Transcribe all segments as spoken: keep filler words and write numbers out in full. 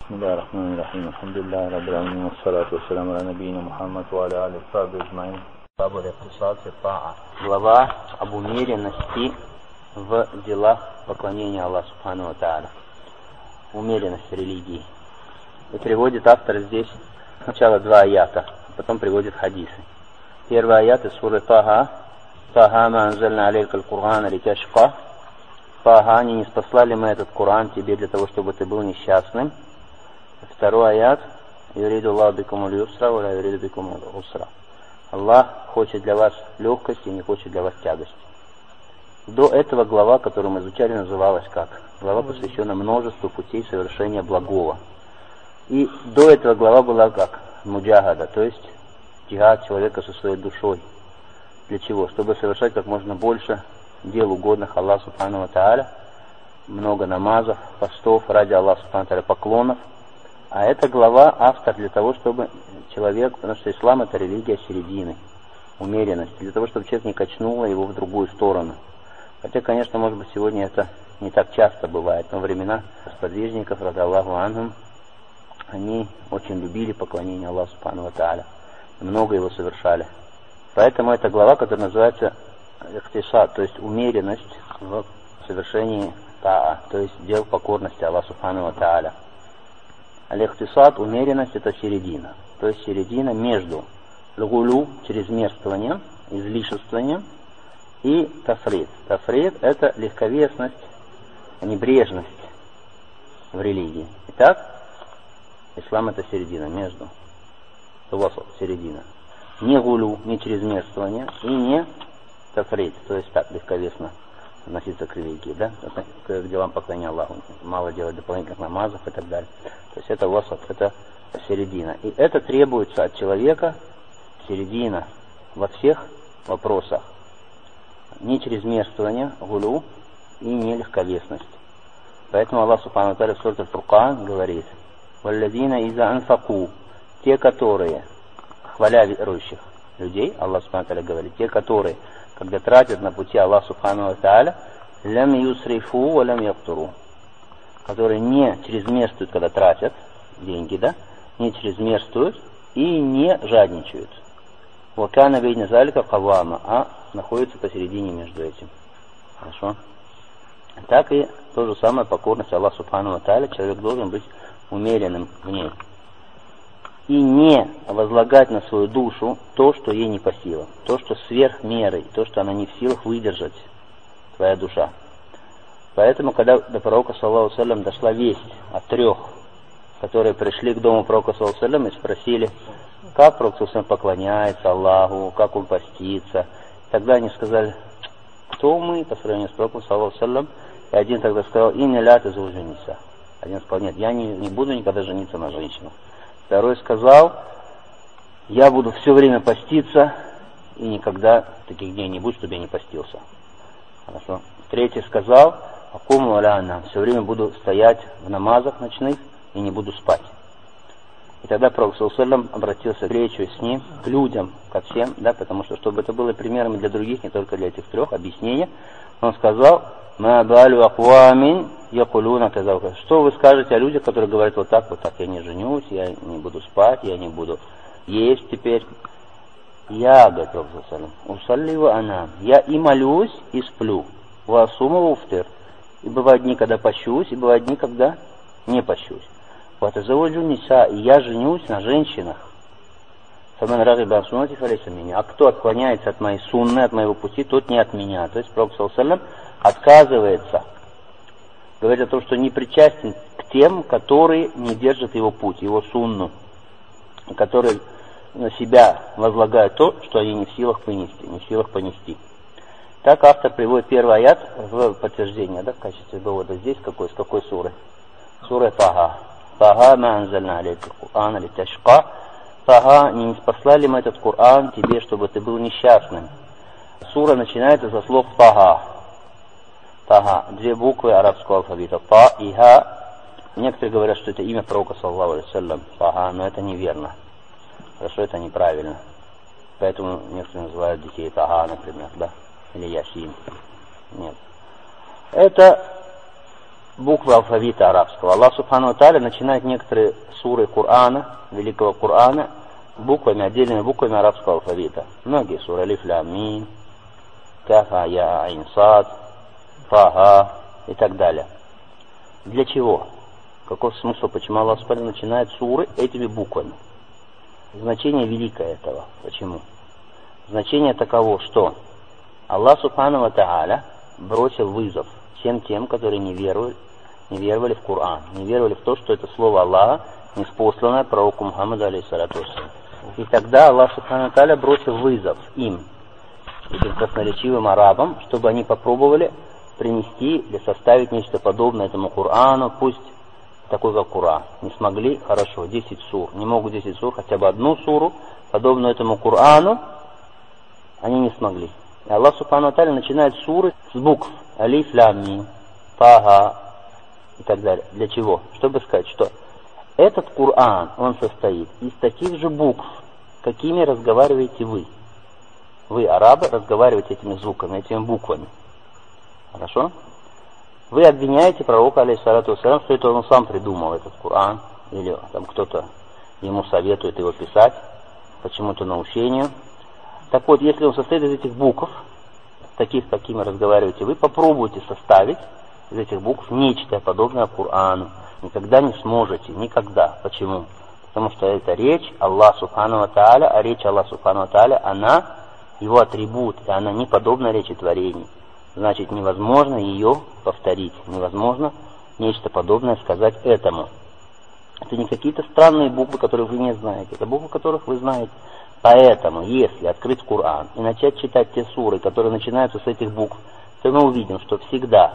Бисмиллахир-рахманир-рахим. Алхамдулиллахи раббил аламин. Вассалату вассаламу аля набийина Мухаммад ва аля алихи ва сахбихи аджмаин. Бабу рихтисаси таа. Глава об умеренности в делах поклонения Аллаху Субхану ва Тааля. Умеренность религии. И приводит автор здесь сначала два аята, потом приводит хадисы. Первый аят из суры Таха. Таха ма анзальна алейка аль-Кур'ана литяшка. Таха, не ниспослали мы этот Коран тебе для того, чтобы ты был несчастным. Второй аят. Юриду Аллаху бикумул юсра, ва ла юриду бикумул усра. Аллах хочет для вас легкости и не хочет для вас тягости. До этого глава, которую мы изучали, называлась как? Глава, посвященная множеству путей совершения благого. И до этого глава была как? Муджахада, то есть джихад человека со своей душой. Для чего? Чтобы совершать как можно больше дел угодных Аллаху Субхану ва Тааля, много намазов, постов ради Аллаха Субхану ва Тааля, поклонов. А эта глава автор для того, чтобы человек, потому что ислам это религия середины, умеренности, для того, чтобы человек не качнуло его в другую сторону. Хотя, конечно, может быть, сегодня это не так часто бывает, но времена сподвижников, ради Аллаху анхум, они очень любили поклонение Аллаху Субхану ва Тааля, много его совершали. Поэтому эта глава, которая называется ихтисад, то есть умеренность в совершении таа, то есть дел покорности Аллаху Субхану ва Тааля. Аль-ихтисад, умеренность, это середина, то есть середина между лгулю, чрезмерствованием, излишествованием, и тафрид. Тафрид это легковесность, небрежность в религии. Итак, ислам это середина, между, середина. Не гулю, не чрезмерствование, и не тафрид, то есть так, легковесно относиться к религии, да, к делам поклонения Аллаху, мало делать дополнительных намазов и так далее. То есть это васат, это середина. И это требуется от человека, середина, во всех вопросах. Не чрезмерствование, гулю, и не легковесность. Поэтому Аллах Субхану ва Тааля в суре Аль-Фуркан говорит: «Валлазина иза анфаку», те, которые, хваля верующих людей, Аллах Субхану ва Тааля говорит, те, которые, когда тратят на пути Аллаха Субхану ва Тааля, лям юсрифу ва лям яктуру, которые не чрезмерствуют, когда тратят деньги, да, не чрезмерствуют и не жадничают. Вакана бейна залика кавама, а находится посередине между этим. Хорошо? Так и то же самое покорность Аллаху Субхану ва Тааля, человек должен быть умеренным в ней. И не возлагать на свою душу то, что ей не по силам, то, что сверх меры, то, что она не в силах выдержать, твоя душа. Поэтому, когда до пророка, саллаллаху алейхи ва саллям, дошла весть от трех, которые пришли к дому пророка, саллаллаху алейхи ва саллям, и спросили, как пророк, саллаллаху алейхи ва саллям, поклоняется Аллаху, как он постится, тогда они сказали, кто мы по сравнению с пророком, саллаллаху алейхи ва саллям, и один тогда сказал, инна ля тазавважуниса. Один сказал, нет, я не, не буду никогда жениться на женщинах. Второй сказал, я буду все время поститься, и никогда таких дней не будет, чтобы я не постился. Хорошо. Третий сказал, акуму аляна, все время буду стоять в намазах ночных и не буду спать. И тогда пророк саллаллаху алейхи ва саллям обратился к речи с ним, к людям, ко всем, да, потому что, чтобы это было примером для других, не только для этих трех, объяснение, он сказал, ма балю аквамин якулуна казалка. Что вы скажете о людях, которые говорят вот так, вот так, я не женюсь, я не буду спать, я не буду есть теперь. Я, говорит пророк саллаллаху алейхи ва саллям, усалливу ана, я и молюсь, и сплю, васуму уфтир. И бывают дни, когда пощусь, и бывают дни, когда не пощусь. Вот заводжу ниса, и я женюсь на женщинах. Фаман рагиба ан суннати фалейса минни. А кто отклоняется от моей сунны, от моего пути, тот не от меня. То есть пророк саллаллаху алейхи ва саллям отказывается, говорит о том, что не причастен к тем, которые не держат его путь, его сунну, которые на себя возлагают то, что они не в силах понести, не в силах понести. Так автор приводит первый аят в подтверждение, да, в качестве довода здесь, какой, с какой суры? Сура Таха. Таха ма анзальна алейка аль-Кур'ана литяшка. Таха, не ниспослали мы этот Коран тебе, чтобы ты был несчастным. Сура начинается со слов Таха. Таха, две буквы арабского алфавита, Та и Ха. Некоторые говорят, что это имя пророка, саллаллаху алейхи ва саллям, Таха, но это неверно. Хорошо, это неправильно. Поэтому некоторые называют детей Таха, например, да, или Ясин. Нет. Это буквы алфавита арабского. Аллах Субхану ва Тааля начинает некоторые суры Корана, Великого Корана, буквами, отдельными буквами арабского алфавита. Многие суры. Алиф, лям, мим, каф, я, айн, сад, фа, и так далее. Для чего? Каков смысл? Почему Аллах Субхану начинает суры этими буквами? Значение великое этого. Почему? Значение таково, что Аллах Субхану ва Тааля бросил вызов всем тем, которые не веровали, не веровали в Коран, не веровали в то, что это слово Аллаха, ниспосланное пророку Мухаммаду, алейхиссалату вассалям. И тогда Аллах Субхану ва Тааля бросил вызов им, этим красноречивым арабам, чтобы они попробовали принести или составить нечто подобное этому Корану, пусть такой как Коран. Не смогли, хорошо, десять сур. Не могут десять сур, хотя бы одну суру, подобную этому Корану, они не смогли. И Аллах Субхану ва Тааля начинает суры с букв Алиф, Лям, Мим, Та, и так далее. Для чего? Чтобы сказать, что этот Коран, он состоит из таких же букв, какими разговариваете вы. Вы, арабы, разговариваете этими звуками, этими буквами. Хорошо? Вы обвиняете пророка, алейхиссалату вассалям, что это он сам придумал, этот Коран, или там кто-то ему советует его писать, почему-то научению. Так вот, если он состоит из этих букв, таких, какими разговариваете вы, попробуйте составить из этих букв нечто подобное Корану. Никогда не сможете, никогда. Почему? Потому что это речь Аллаха Субхану ва Тааля, а речь Аллаха Субхану ва Тааля, она его атрибут, и она не подобна речи творений. Значит, невозможно ее повторить, невозможно нечто подобное сказать этому. Это не какие-то странные буквы, которые вы не знаете, это буквы, которых вы знаете. Поэтому, если открыть Коран и начать читать те суры, которые начинаются с этих букв, то мы увидим, что всегда,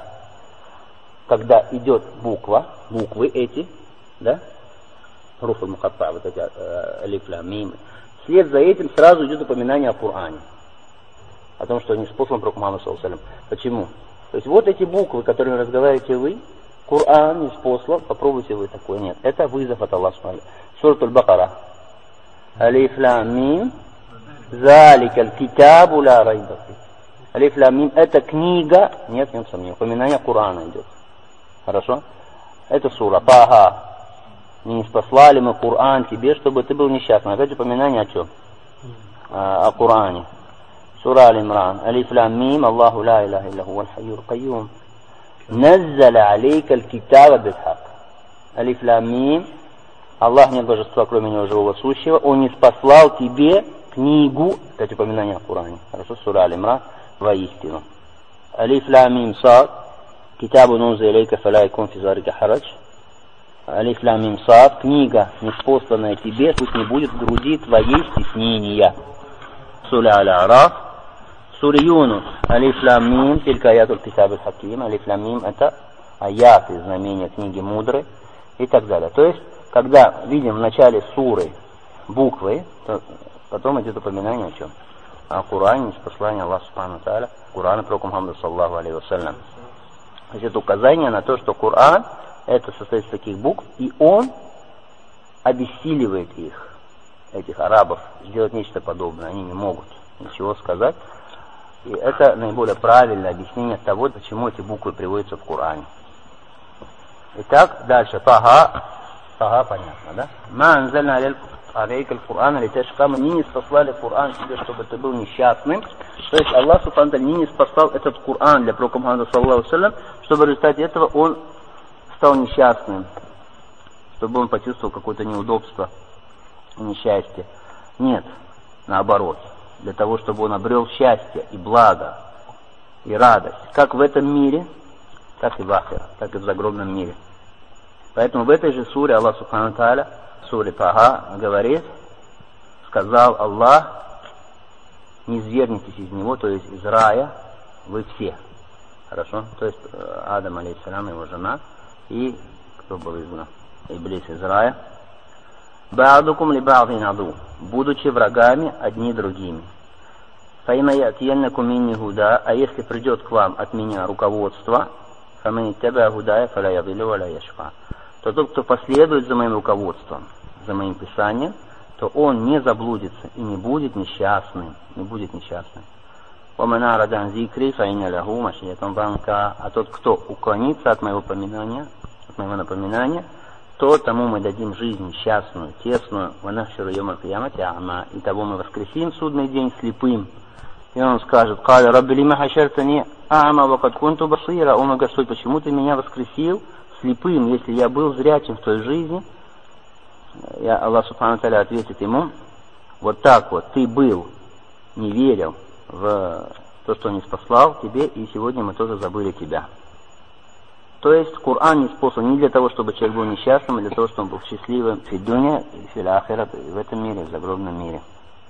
когда идет буква, буквы эти, да, руф аль-мукатта, вот эти алиф, лям, мим, вслед за этим сразу идет упоминание о Коране, о том, что не спослан пророк Мухаммад саллаллаху алейхи ва саллям. Почему? То есть вот эти буквы, которыми разговариваете вы, Коран не спослан, попробуйте вы такое. Нет, это вызов от Аллаха Субхану ва Тааля. Сура Аль-Бакара. Алиф, лям, мим, заликаль китабу ла райба фи. Алиф, лям, мим, это книга, нет, нет сомнений, упоминание Корана идет. Хорошо? Это сура. Таха. Не спаслали мы Коран тебе, чтобы ты был несчастным. Опять упоминание о чем? А, о Коране. Сура Аль-Имран. Алиф, лям, мим, Аллаху ла иляха илля хуа аль-хайюр кайюм. Наззаля алейка аль-китаба бил-хак. Алиф, лям, мим. Аллах нет божества, кроме него живого сущего. Он не спаслал тебе книгу. Опять упоминание о Коране. Хорошо? Сура Аль-Имран. Воистину. Алиф, лям, мим, сад. Китабу нунза илейка фаля якун фи зарика харадж. Алиф, лям, мим, сад. Книга, неспосланная тебе, пусть не будет в груди твоей стеснения. Сура Аль-Араф. Сура Юнус. Алиф, лям, мим. Тилька аятуль китаб аль-хаким. Алиф, лям, мим. Это аяты, знамения книги мудрой. И так далее. То есть, когда видим в начале суры буквы, то потом идет упоминание о чем? О Коране, ниспослании Аллаха Субхану ва Тааля, Корана пророка Мухаммада саллаллаху алейхи ва саллям. То есть это указание на то, что Коран это состоит из таких букв, и он обессиливает их, этих арабов, сделать нечто подобное. Они не могут ничего сказать. И это наиболее правильное объяснение того, почему эти буквы приводятся в Коране. Итак, дальше. Таха. Таха, понятно, да? Ма анзальна алейка аль-Кур'ан литашка. Мы не спаслали Коран тебе, чтобы ты был несчастным. То есть Аллах Субхану ва Тааля не спасал этот Коран для пророка Мухаммада саллаллаху алейхи ва саллям, чтобы в результате этого он стал несчастным, чтобы он почувствовал какое-то неудобство и несчастье. Нет, наоборот. Для того, чтобы он обрел счастье и благо, и радость, как в этом мире, так и в ахире, так и в загробном мире. Поэтому в этой же суре Аллах Субхану ва Тааля, в суре Таха, говорит, сказал Аллах, не извергнитесь из него, то есть из рая, вы все. Хорошо? То есть Адам, алейхиссалям, его жена, и кто был изгнан? Иблис из рая. Ба'дукум ли ба'дин аду, будучи врагами одни другими. Фаима ятияннакум минни гуда, а если придет к вам от меня руководство, фамани тебя гудая фаля ядилю валя яшфа, то тот, кто последует за моим руководством, за моим писанием, то он не заблудится и не будет несчастным, не будет несчастным. وَمَنْ أَعْرَضَ عَنْ ذِكْرِي فَإِنَّ لَهُ مَعِيشَةً ضَنْكًا. А тот, кто уклонится от моего поминания, от моего напоминания, то тому мы дадим жизнь счастную, тесную, وَنَحْشُرُ يَوْمَ الْقِيَامَةِ أَعْمَى. И того мы воскресим в судный день слепым. И он скажет: «قَالَ رَبِّ لِمَ حَشَرْتَنِي أَعْمَى وَقَدْ كُنْتُ بَصِيرًا». О мой Господь, почему ты меня воскресил слепым, если я был зрячим в той жизни? И Аллах Субхану ва Тааля ответит ему: вот так вот ты был, не верил в то, что не спаслал тебе, и сегодня мы тоже забыли тебя. То есть Коран не способен не для того, чтобы человек был несчастным, а для того, чтобы он был счастливым в дуне и в ахират, в этом мире, в загробном мире.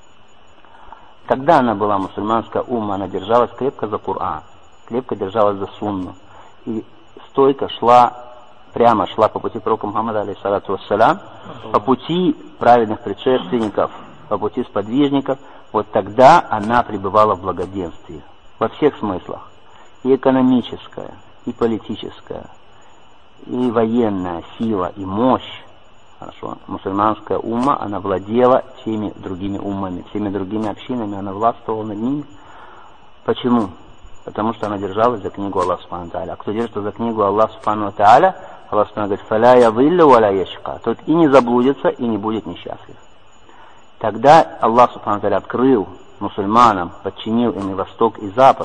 Когда она была мусульманская умма, она держалась крепко за Коран, крепко держалась за сунну и стойко шла, прямо шла по пути пророка Мухаммада, алейхиссалату вассалям, по пути праведных предшественников, по пути сподвижников. Вот тогда она пребывала в благоденствии во всех смыслах: и экономическая, и политическая, и военная сила, и мощь. Хорошо. Мусульманская умма, она владела всеми другими уммами, всеми другими общинами, она властвовала над ними. Почему? Потому что она держалась за книгу Аллаха Субхану ва Тааля. А кто держится за книгу Аллаха Субхану ва Тааля, Аллах Субхану говорит: «Фаля явиллю валя яшка». Тот и не заблудится, и не будет несчастлив. Тогда Аллах Субхану ва Тааля открыл мусульманам, подчинил им и Восток, и Запад.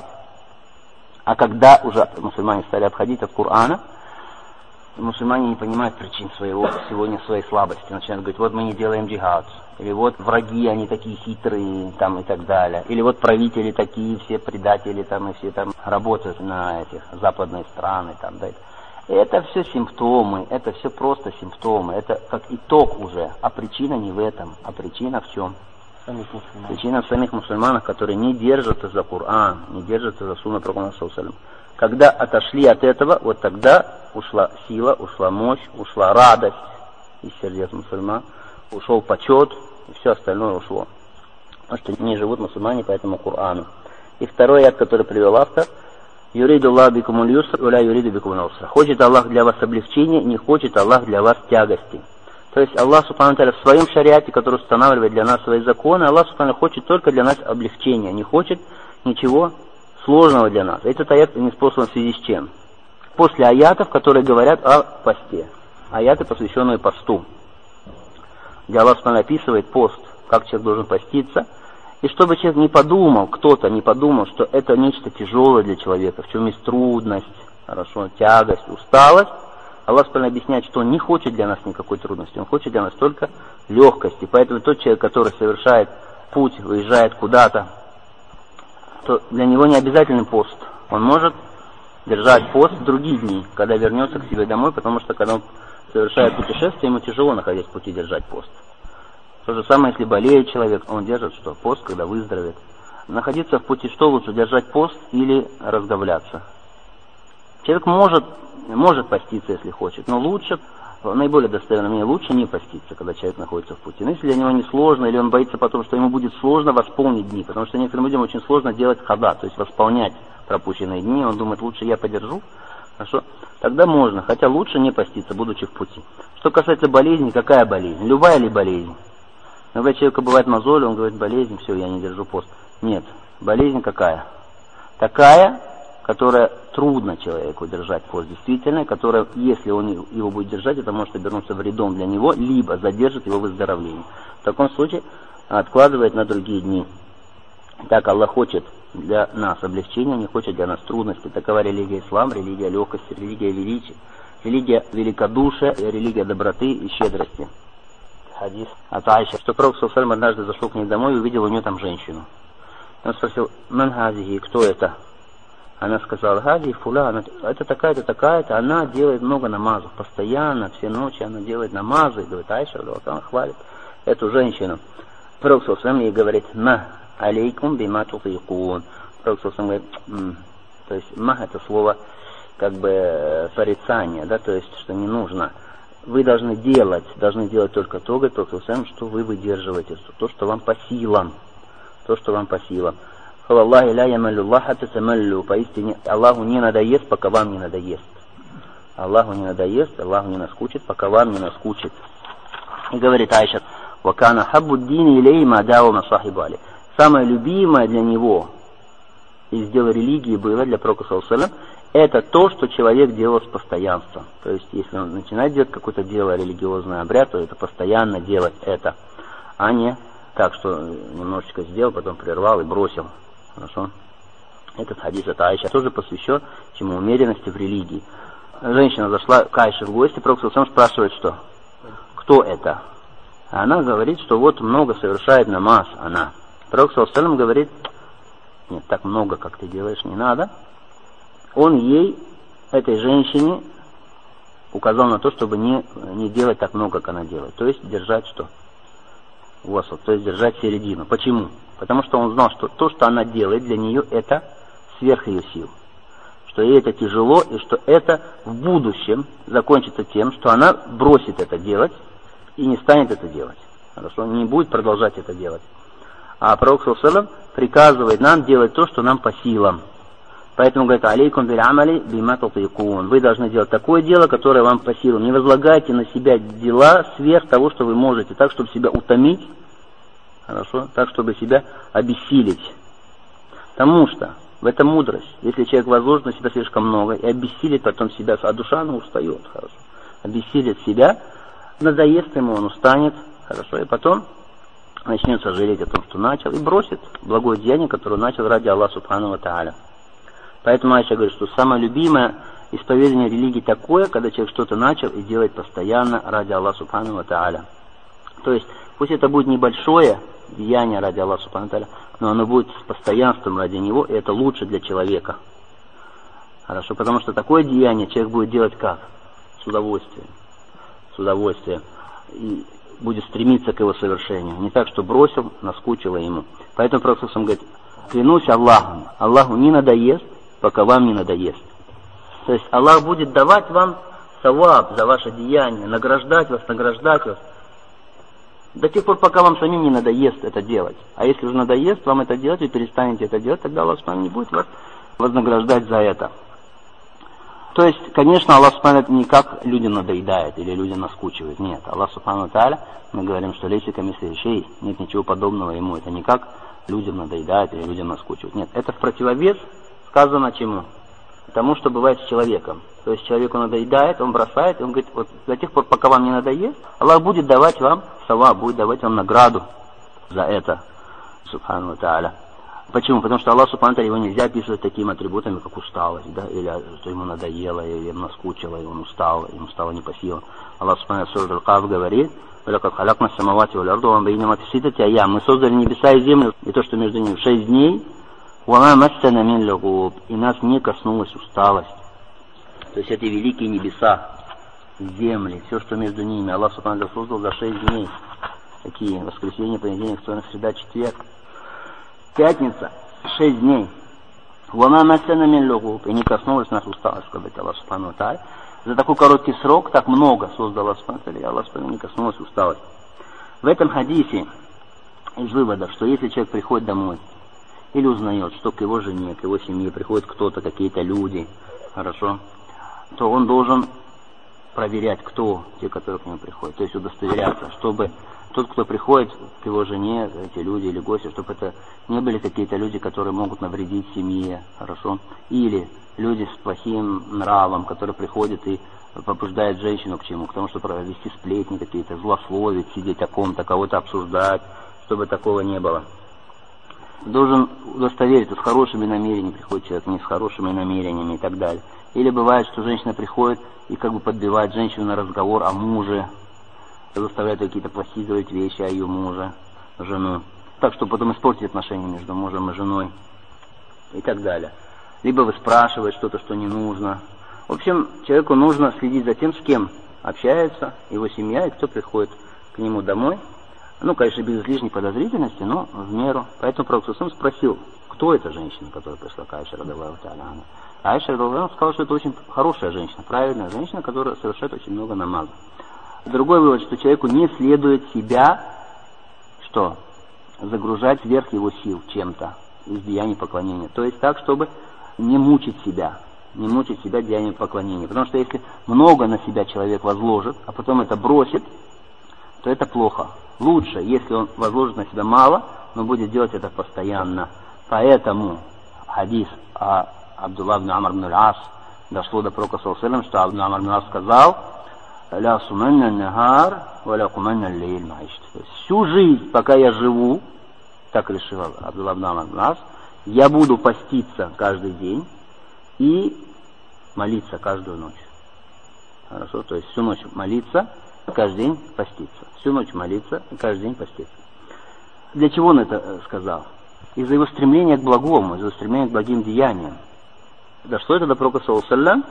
А когда уже мусульмане стали отходить от Корана, мусульмане не понимают причин своего, сегодня своей слабости. Начинают говорить: вот мы не делаем джихад. Или вот враги, они такие хитрые, там, и так далее. Или вот правители такие, все предатели, там, и все там работают на этих западные страны, там, да. Это все симптомы, это все просто симптомы. Это как итог уже. А причина не в этом. А причина в чем? Причина в самих мусульманах, которые не держатся за Коран, не держатся за сунну пророка Мухаммада. Когда отошли от этого, вот тогда ушла сила, ушла мощь, ушла радость из сердец мусульман, ушел почет, и все остальное ушло. Потому что не живут мусульмане по этому Корану. И второй аят, который привел автор: «Юриду Аллах бикумуль юср, уля юриду бикумуль уср». Хочет Аллах для вас облегчения, не хочет Аллах для вас тягости. То есть Аллах Субхану ва Тааля в своем шариате, который устанавливает для нас свои законы, Аллах Субхану хочет только для нас облегчения, не хочет ничего сложного для нас. Этот аят не спослан в связи с чем? После аятов, которые говорят о посте. Аяты, посвященные посту. Где Аллах Субхану описывает пост, как человек должен поститься. И чтобы человек не подумал, кто-то не подумал, что это нечто тяжелое для человека, в чем есть трудность, хорошо, тягость, усталость. Аллах Субхану объясняет, что Он не хочет для нас никакой трудности, Он хочет для нас только легкости. Поэтому тот человек, который совершает путь, выезжает куда-то, то для него не обязательный пост. Он может держать пост в другие дни, когда вернется к себе домой, потому что когда он совершает путешествие, ему тяжело, находясь в пути, держать пост. То же самое, если болеет человек, он держит что? Пост, когда выздоровеет. Находиться в пути, что лучше, держать пост или разговляться? Человек может, может поститься, если хочет, но лучше, наиболее достоверно мне, лучше не поститься, когда человек находится в пути. Но если для него не сложно, или он боится потом, что ему будет сложно восполнить дни, потому что некоторым людям очень сложно делать хада, то есть восполнять пропущенные дни, он думает: лучше я подержу, хорошо, тогда можно, хотя лучше не поститься, будучи в пути. Что касается болезни, какая болезнь? Любая ли болезнь? Когда у человека бывает мозоль, он говорит: болезнь, все, я не держу пост. Нет, болезнь какая? Такая, которая трудно человеку держать пост, действительно, которая, если он его будет держать, это может обернуться вредом для него, либо задержит его выздоровление. В таком случае откладывает на другие дни. Так Аллах хочет для нас облегчения, не хочет для нас трудности. Такова религия ислам, религия легкости, религия величия, религия великодушия, религия доброты и щедрости. Хадис от Аиши, что пророк саллаллаху алейхи ва саллям однажды зашел к ней домой и увидел у нее там женщину. Он спросил: «Ман хазихи, кто это?» Она сказала: «Хази фуляна, это такая-то, такая-то, она делает много намазов, постоянно, все ночи она делает намазы». И говорит, Аиша, она хвалит эту женщину. Пророк саллаллаху алейхи ва саллям ей говорит: «Ма алейкум бима тутикун». Пророк саллаллаху алейхи ва саллям говорит, то есть ма это слово как бы порицание, да, то есть что не нужно. Вы должны делать, должны делать только то, говорит Пророк саллаллаху алейхи ва саллям, что вы выдерживаете, то, что вам по силам, то, что вам по силам. Аллаху ля ямаллю Аллаха татамаллю. Поистине Аллаху не надоест, пока вам не надоест. Аллаху не надоест, Аллаху не наскучит, пока вам не наскучит. И говорит Аиша: «Вакана хаббу ддини илейхи ма даума сахибу алейхи». Самое любимое для него из дел религии было для пророка саллаллаху алейхи ва саллям, это то, что человек делал с постоянством. То есть, если он начинает делать какое-то дело, религиозный обряд, то это постоянно делать это, а не так, что немножечко сделал, потом прервал и бросил. Хорошо? Этот хадис от Аиши тоже посвящен чему умеренности в религии. Женщина зашла к Аише в гости, пророк саллаллаху алейхи ва саллям спрашивает, что? Кто это? А она говорит, что вот много совершает намаз она. Пророк саллаллаху алейхи ва саллям говорит, нет, так много, как ты делаешь, не надо. Он ей, этой женщине, указал на то, чтобы не, не делать так много, как она делает. То есть держать что? Восл, то есть держать середину. Почему? Потому что он знал, что то, что она делает, для нее это сверх ее сил. Что ей это тяжело, и что это в будущем закончится тем, что она бросит это делать и не станет это делать. Хорошо? Не будет продолжать это делать. А пророк саллаллаху алейхи ва саллям приказывает нам делать то, что нам по силам. Поэтому говорит, алейкум биль амали бима татикун. Вы должны делать такое дело, которое вам по силам. Не возлагайте на себя дела сверх того, что вы можете, так, чтобы себя утомить, хорошо, так, чтобы себя обессилить. Потому что в этом мудрость. Если человек возложит на себя слишком много и обессилит потом себя, а душа она устает, хорошо, обессилит себя, надоест ему, он устанет, хорошо, и потом начнет сожалеть о том, что начал, и бросит благое деяние, которое начал ради Аллаха субхану ва тааля. Поэтому Аиша говорит, что самое любимое исповедание религии такое, когда человек что-то начал и делает постоянно ради Аллаха субхану ва тааля. То есть, пусть это будет небольшое деяние ради Аллаха субхану ва тааля, но оно будет с постоянством ради него, и это лучше для человека. Хорошо, потому что такое деяние человек будет делать как? С удовольствием. С удовольствием. И будет стремиться к его совершению. Не так, что бросил, наскучило ему. Поэтому пророк говорит, клянусь Аллахом, Аллаху не надоест, пока вам не надоест. То есть Аллах будет давать вам саваб за ваше деяние, награждать вас, награждать вас, до тех пор, пока вам самим не надоест это делать. А если уже надоест вам это делать, и перестанете это делать, тогда Аллах не будет вас вознаграждать за это. То есть, конечно, Аллах Субхану не как людям надоедает или людям наскучивает. Нет, Аллах Субхану Тааля, мы говорим, что лейся камисли вещей, нет ничего подобного ему. Это не как людям надоедает или людям наскучивает. Нет, это в противовес сказано чему? Тому, что бывает с человеком. То есть человеку надоедает, он бросает, и он говорит, вот до тех пор, пока вам не надоест, Аллах будет давать вам саваб, будет давать вам награду за это. Субхану Тааля. Почему? Потому что Аллах Субхану Тааля его нельзя описывать такими атрибутами, как усталость, да, или что ему надоело, или ему наскучило, и он устал, ему стало не по силам. Аллах Субхану Тааля в суре Аль-Каф говорит, «Валякад халякна самавати валь арду ва бейнама фи ситтати айям». Мы создали небеса и землю, и то, что между ними, в шесть дней, «Ва ма массана мин лугуб», и нас не коснулась усталость. То есть эти великие небеса, земли, все, что между ними, Аллах Субхану Тааля создал за шесть дней. Такие воскресенье, понедельник, вторник, среда, четверг. Пятница, шесть дней. «Ва ма массана мин лугуб», и не коснулась нас усталость, сказать Аллах Субхану Тааля. За такой короткий срок так много создал Аллах Субхану Тааля, и Аллах Субхану не коснулась усталость. В этом хадисе из выводов, что если человек приходит домой, или узнает, что к его жене, к его семье приходит кто-то, какие-то люди, хорошо, то он должен проверять, кто те, которые к нему приходят, то есть удостоверяться, чтобы тот, кто приходит к его жене, эти люди или гости, чтобы это не были какие-то люди, которые могут навредить семье, хорошо, или люди с плохим нравом, которые приходят и побуждают женщину к чему, к тому, чтобы вести сплетни какие-то, злословить, сидеть о ком-то, кого-то обсуждать, чтобы такого не было. Должен удостовериться, с хорошими намерениями приходит человек, не с хорошими намерениями и так далее. Или бывает, что женщина приходит и как бы подбивает женщину на разговор о муже, заставляет ее какие-то плохие говорить вещи о ее муже, жену, так, что потом испортить отношения между мужем и женой и так далее. Либо вы спрашиваете что-то, что не нужно. В общем, человеку нужно следить за тем, с кем общается его семья и кто приходит к нему домой. Ну, конечно, без излишней подозрительности, но в меру. Поэтому пророк саллаллаху алейхи ва саллям спросил, кто эта женщина, которая пришла к Аише радиллаху тааля анха. Аиша радиллаху анха сказала, что это очень хорошая женщина, правильная женщина, которая совершает очень много намазов. Другой вывод, что человеку не следует себя, что? Загружать сверх его сил чем-то из деяний поклонения. То есть так, чтобы не мучить себя, не мучить себя деянием поклонения. Потому что если много на себя человек возложит, а потом это бросит, то это плохо. Лучше, если он возложит на себя мало, но будет делать это постоянно. Поэтому хадис о Абдулла ибн Амр ибн аль-Ас дошло до пророка саллаллаху алейхи ва саллям, что Абдулла ибн Амр ибн аль-Ас сказал: «Ля суманна нахар, ва ля куманна лейль маишт». Всю жизнь, пока я живу, так решил Абдулла ибн Амр ибн аль-Ас, я буду поститься каждый день и молиться каждую ночь. Хорошо? То есть всю ночь молиться, каждый день поститься. Всю ночь молиться и каждый день поститься. Для чего он это сказал? Из-за его стремления к благому, из-за его стремления к благим деяниям. Дошло это до пророка саллаллаху алейхи ва саллям,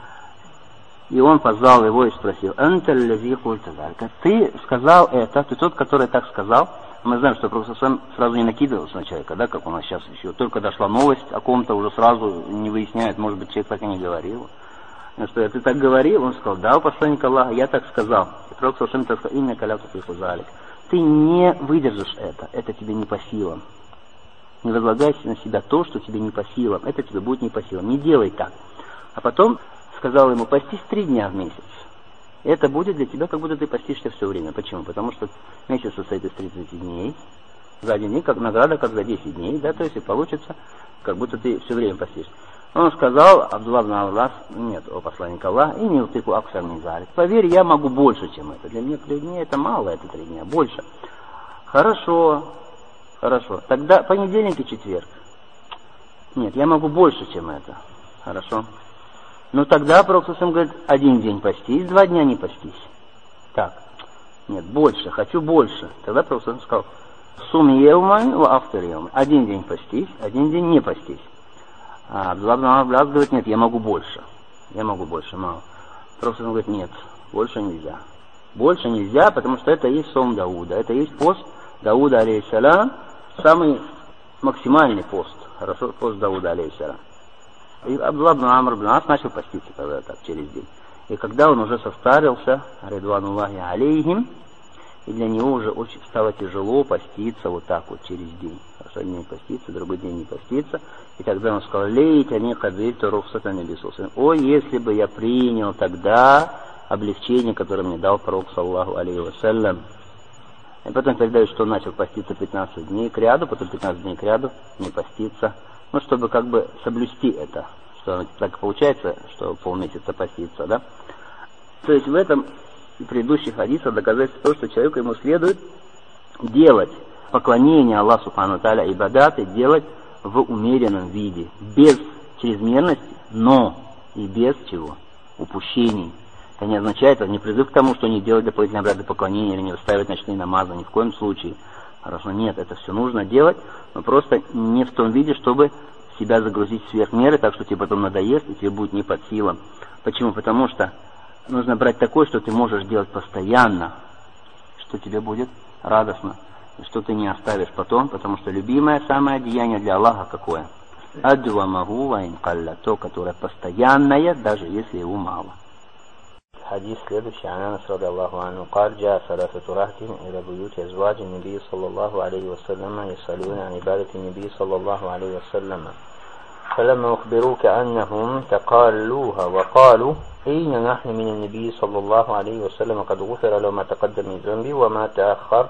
и он позвал его и спросил: «Анта аллази культа залька». Ты сказал это, ты тот, который так сказал. Мы знаем, что пророк саллаллаху алейхи ва саллям сразу не накидывался на человека, да, как у нас сейчас еще. Только дошла новость о ком-то, уже сразу не выясняет, может быть, человек так и не говорил. Но что, ты так говорил? Он сказал: «Да, посланник Аллаха, я так сказал». И пророк саллаллаху алейхи ва саллям сказал: «Инна каляфту фиху залик». Ты не выдержишь это, это тебе не по силам. Не возлагайся на себя то, что тебе не по силам. Это тебе будет не по силам. Не делай так. А потом сказал ему: постись три дня в месяц. Это будет для тебя, как будто ты постишься все время. Почему? Потому что месяц состоит из тридцати дней. За один день, как награда, как за десять дней. Да, то есть и получится, как будто ты все время постишься. Он сказал: Абдулла ибн Амр ибн аль-Ас: нет, о посланник Аллаха, и не утыку аксар мин залик. Поверь, я могу больше, чем это. Для меня три дня это мало, это три дня. Больше. Хорошо. Хорошо. Тогда понедельник и четверг. Нет, я могу больше, чем это. Хорошо. Но тогда пророк саллаллаху алейхи ва саллям говорит: один день постись, два дня не постись. Так. Нет, больше, хочу больше. Тогда пророк саллаллаху алейхи ва саллям сказал: сум евман ва афтар евман. Один день постись, один день не постись. А Абдулла ибн Амр ибн аль-Ас говорит: нет, я могу больше. Я могу больше, мало. Пророк саллаллаху алейхи ва саллям говорит: нет, больше нельзя. Больше нельзя, потому что это есть сом Дауда. Это есть пост Дауда алейхиссалям, самый максимальный пост. Хорошо, пост Дауда алейхиссалям. И Абдулла ибн Амр ибн аль-Ас начал поститься тогда так, через день. И когда он уже состарился, ридвануллахи алейхим, и для него уже очень стало тяжело поститься вот так вот через день. Хорошо, один день поститься, другой день не поститься. И тогда он сказал: «Лейт ани кадвильту руфсата набисуса». О, если бы я принял тогда облегчение, которое мне дал пророк саллаллаху алейхи ва саллям. И потом передают, что он начал поститься пятнадцать дней к ряду, потом пятнадцать дней к ряду не поститься. Ну, чтобы как бы соблюсти это. Что так получается, что полмесяца поститься, да? То есть в этом и предыдущих хадисах доказательство того, что человеку ему следует делать поклонение Аллаху субхану ва тааля, ибадаты делать в умеренном виде, без чрезмерности, но и без чего? Упущений. Это не означает, это не призыв к тому, что не делать дополнительные обряды поклонения или не ставить ночные намазы, ни в коем случае. Хорошо, нет, это все нужно делать, но просто не в том виде, чтобы себя загрузить сверх меры, так что тебе потом надоест и тебе будет не под силам. Почему? Потому что нужно брать такое, что ты можешь делать постоянно, что тебе будет радостно, и что ты не оставишь потом, потому что любимое самое деяние для Аллаха какое? Адвамаху ва ин калля, то, которое постоянное, даже если его мало. حديث следующий. عن أنس رضي الله عنه قال: جاء ثلاثة رهط إلى بيوت أزواج النبي صلى الله عليه وسلم يسألون عن عبادة النبي صلى الله عليه وسلم فلما أخبروا كأنهم تقالوها وقالوا: أين نحن من النبي صلى الله عليه وسلم قد غفر له ما تقدم من ذنبه وما تأخر.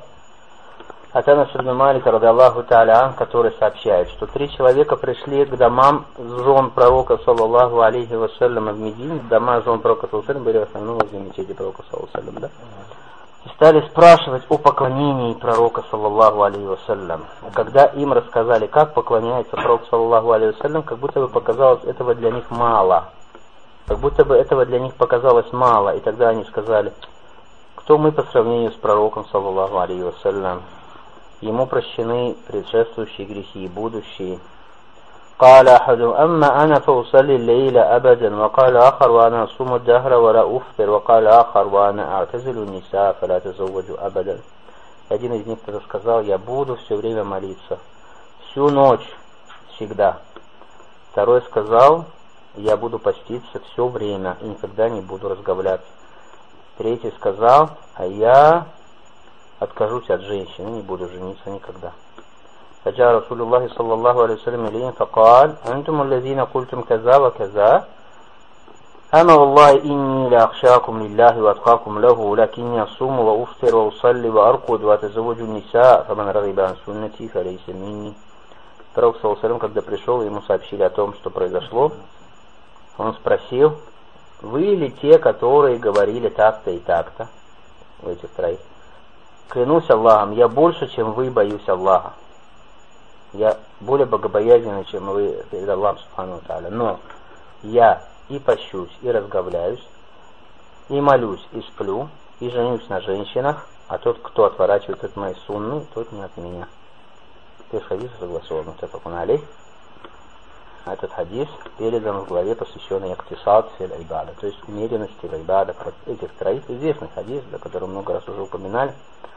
От Анаса ибн Малика, ради Аллаху та'аля ан, который сообщает, что три человека пришли к домам жен пророка, саллаллаху алейхи вассаляма, в Медине. Дома жен пророка, саллаллаху алейхи, были в основном возле мечети пророка, саллаллаху алейхи, да? И стали спрашивать о поклонении пророка, саллаллаху алейхи вассалям. Когда им рассказали, как поклоняется пророк, саллаллаху алейхи вассалям, как будто бы показалось этого для них мало. Как будто бы этого для них показалось мало. И тогда они сказали: кто мы по сравнению с пророком, саллаллаху алейхи вассалям? Ему прощены предшествующие грехи и будущие. قال أحدهم أما أنا فأصلي الليل أبدا وقال آخر وأنا أصوم الدهر ولا أفطر وقال آخر وأنا أعتزل النساء فلا تزوج أبدا. Один из них тогда сказал: я буду все время молиться, всю ночь, всегда. Второй сказал: я буду поститься все время и никогда не буду разговаривать. Третий сказал: а я откажусь от женщины, не буду жениться никогда. فجاء رسول الله صلى الله عليه وسلم إليهم فقال: أنتم الذين قلتم كذا وكذا أما والله إني لأخشاكم لله وأتقاكم له لكني أصوم وأفطر وأصلي وأرقد وأتزوج النساء فمن رغب عن سنتي فليس مني. Пророк, саллаллаху алейхи ва саллям, когда пришел, ему сообщили о том, что произошло, он спросил: вы ли те, которые говорили так-то и так-то, в этих троих? Клянусь Аллахом, я больше, чем вы, боюсь Аллаха. Я более богобоязненный, чем вы перед Аллахом субхану ва тааля. Но я и пощусь, и разговляюсь, и молюсь, и сплю, и женюсь на женщинах, а тот, кто отворачивает от моей сунны, тот не от меня. Теперь хадис согласован. Муттафакун алейх. Этот хадис передан в главе, посвященной иктисад фил ибада, то есть умеренности в ибада. Этих троих известных хадис, за которые много раз уже упоминали,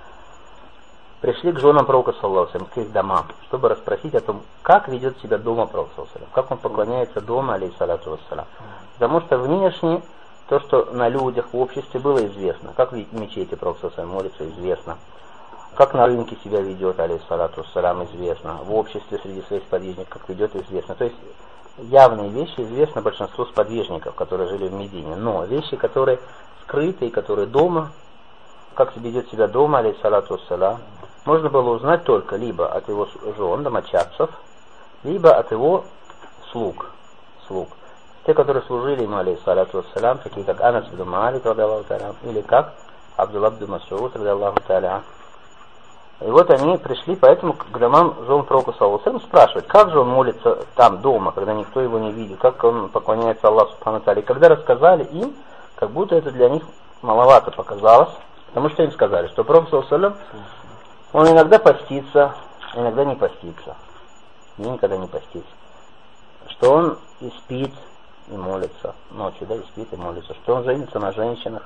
пришли к женам пророка, саллаллаху алейхи ва саллям, к их домам, чтобы расспросить о том, как ведет себя дома пророк, саллаллаху алейхи ва саллям, как он поклоняется дома, алейхиссалату вассалям. Потому что внешне то, что на людях в обществе было известно, как в мечети пророк, саллаллаху алейхи ва саллям, молится, известно, как на рынке себя ведет, алейхиссалату вассалям, известно, в обществе среди своих сподвижников, как ведет, известно. То есть явные вещи известны большинству сподвижников, которые жили в Медине, но вещи, которые скрыты и которые дома, как ведет себя дома, алейхиссалату вассалям, можно было узнать только либо от его жен, домочадцев, либо от его слуг. слуг. Те, которые служили ему, алейхиссалату вассалям, такие как Анас ибн Малик, радиаллаху тааля, или как Абдуллах ибн Мас'уд, радиаллаху тааля. И вот они пришли поэтому к домам жен пророка, саллаллаху алейхи ва саллям, спрашивать, как же он молится там, дома, когда никто его не видит, как он поклоняется Аллаху субхану ва тааля. И когда рассказали им, как будто это для них маловато показалось, потому что им сказали, что пророк, саллаллаху алейхи ва саллям, он иногда постится, иногда не постится, и никогда не постится, что он и спит, и молится ночью, да, и спит, и молится, что он женится на женщинах,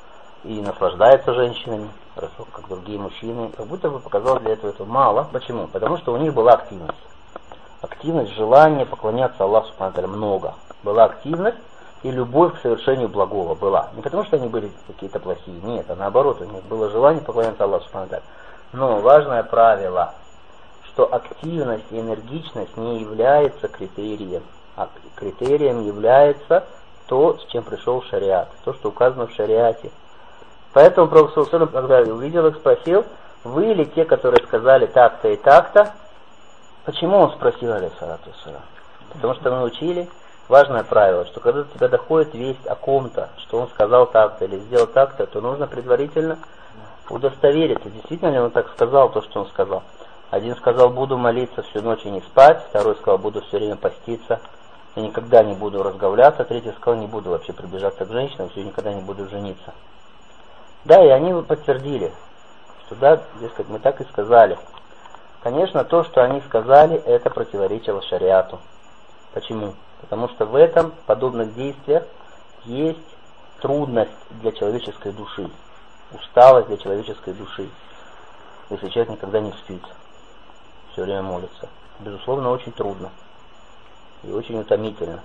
и наслаждается женщинами, хорошо, как другие мужчины, как будто бы показалось для этого, этого мало. Почему? Потому что у них была активность. Активность, желание поклоняться Аллаху субхану ва тааля много. Была активность и любовь к совершению благого была. Не потому что они были какие-то плохие, нет, а наоборот, у них было желание поклоняться Аллаху субхану ва тааля. Но важное правило, что активность и энергичность не является критерием, а критерием является то, с чем пришел шариат, то, что указано в шариате. Поэтому пророк, саллаллаху алейхи ва саллям, когда увидел их, спросил: вы ли те, которые сказали так-то и так-то? Почему он спросил, алейхиссалату вассалям? Потому что мы учили важное правило, что когда до тебя доходит весть о ком-то, что он сказал так-то или сделал так-то, то нужно предварительно удостовериться, действительно ли он так сказал, то, что он сказал. Один сказал: буду молиться всю ночь и не спать, второй сказал: буду все время поститься и никогда не буду разговляться, третий сказал: не буду вообще приближаться к женщинам, все, никогда не буду жениться. Да, и они подтвердили, что да, дескать, мы так и сказали. Конечно, то, что они сказали, это противоречило шариату. Почему? Потому что в этом, в подобных действиях, есть трудность для человеческой души, усталость для человеческой души, если человек никогда не спит, все время молится. Безусловно, очень трудно и очень утомительно.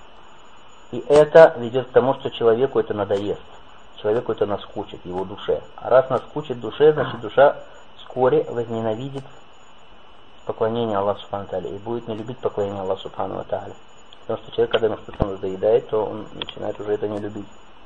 И это ведет к тому, что человеку это надоест. Человеку это наскучит, его душе. А раз наскучит душе, значит душа вскоре возненавидит поклонение Аллаху субхану ва тааля и будет не любить поклонение Аллаху субхану ва тааля. Потому что человек, когда ему что-то надоедает, то он начинает уже это не любить.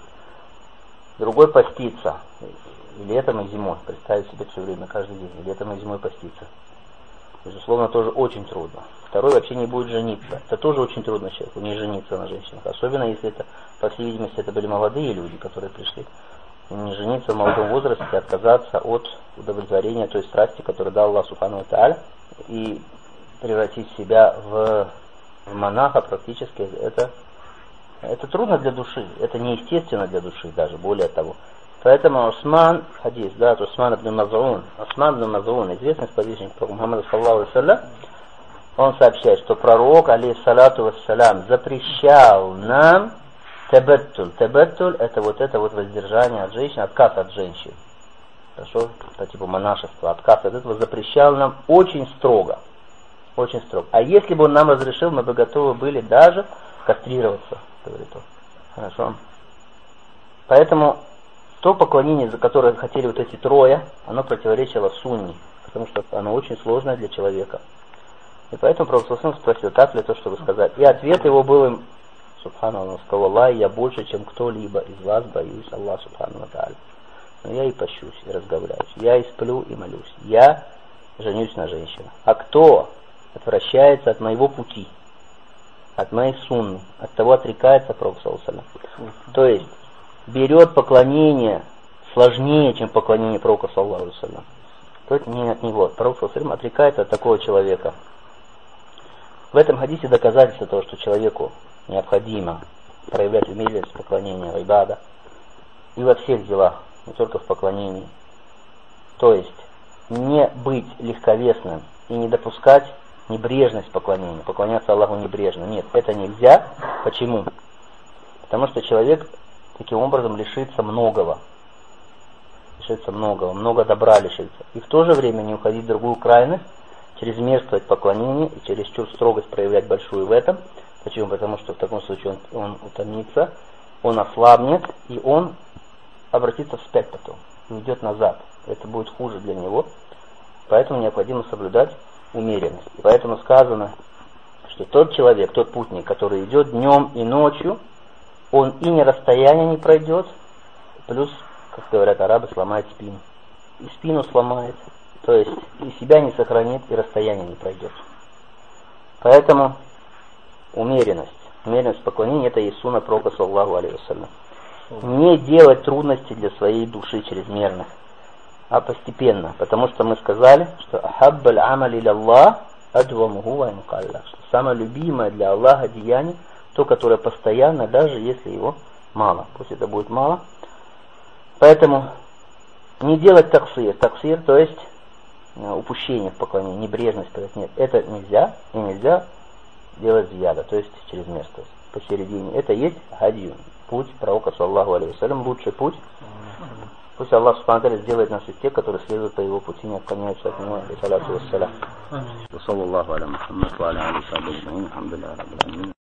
Другой постится. И летом, и зимой. Представить себе все время, каждый день. И летом, и зимой постится. Безусловно, тоже очень трудно. Второй вообще не будет жениться. Это тоже очень трудно человеку, не жениться на женщинах. Особенно, если это, по всей видимости, это были молодые люди, которые пришли. Не жениться в молодом возрасте, отказаться от удовлетворения той страсти, которую дал Аллах субхану ва тааля, и превратить себя в, в монаха практически, это, это трудно для души. Это неестественно для души даже, более того. Поэтому Усман, хадис, да, от Усман ибн Маз'ун, Усман ибн Маз'ун, известный сподвижник пророка Мухаммада, саллаллаху алейхи ва саллям, он сообщает, что пророк, алейхиссалату вассалям, запрещал нам табаттуль. Табаттуль — это вот это вот воздержание от женщин, отказ от женщин. Хорошо? По типу монашества, отказ от этого запрещал нам очень строго. Очень строго. А если бы он нам разрешил, мы бы готовы были даже кастрироваться, говорит он. Хорошо? Поэтому то поклонение, за которое хотели вот эти трое, оно противоречило сунне, потому что оно очень сложное для человека. И поэтому пророк саллаллаху алейхи ва саллям спросил: так ли то, что вы сказали? И ответ его был им: субхану, он сказал: Аллах, я больше, чем кто-либо из вас боюсь Аллаха субхану ва тааля. Но я и пощусь, и разговляюсь, я и сплю, и молюсь, я женюсь на женщинах. А кто отвращается от моего пути, от моей сунны, от того отрекается Пророк саллаллаху алейхи ва саллям. То есть берет поклонение сложнее, чем поклонение Пророка саллаллаху алейхи ва саллям. То есть не от него. Пророк саллаллаху алейхи ва саллям отрекается от такого человека. В этом хадисе доказательство того, что человеку необходимо проявлять умеренность поклонения, ибада, и во всех делах, не только в поклонении. То есть не быть легковесным и не допускать небрежность поклонения, поклоняться Аллаху небрежно. Нет, это нельзя. Почему? Потому что человек таким образом лишится многого. Лишится многого, много добра лишится. И в то же время не уходить в другую крайность, чрезмерствовать поклонение и чересчур строгость проявлять большую в этом. Почему? Потому что в таком случае он, он утомится, он ослабнет, и он обратится вспять потом, уйдет назад. Это будет хуже для него. Поэтому необходимо соблюдать умеренность. И поэтому сказано, что тот человек, тот путник, который идет днем и ночью, он и не расстояние не пройдет, плюс, как говорят арабы, сломает спину. И спину сломает, то есть и себя не сохранит, и расстояние не пройдет. Поэтому умеренность. Умеренность поклонения — это есть сунна Пророка саллаллаху алейхи ва саллям. Не делать трудности для своей души чрезмерных, а постепенно. Потому что мы сказали, что ахаббаль амали лиллах адвамуху ва ин қалла, что самое любимое для Аллаха деяние то, которое постоянно, даже если его мало. Пусть это будет мало. Поэтому не делать таксир. Таксир, то есть упущение в поклонении, небрежность. Нет, это нельзя. И нельзя делать зияда, то есть чрезмерство. Посередине. Это есть хадию, путь пророка саллаллаху алейхи ва саллям, лучший путь. Пусть Аллах субхану ва тааля сделает нас из тех, которые следуют по его пути, не отклоняются от него. Салату вассалям.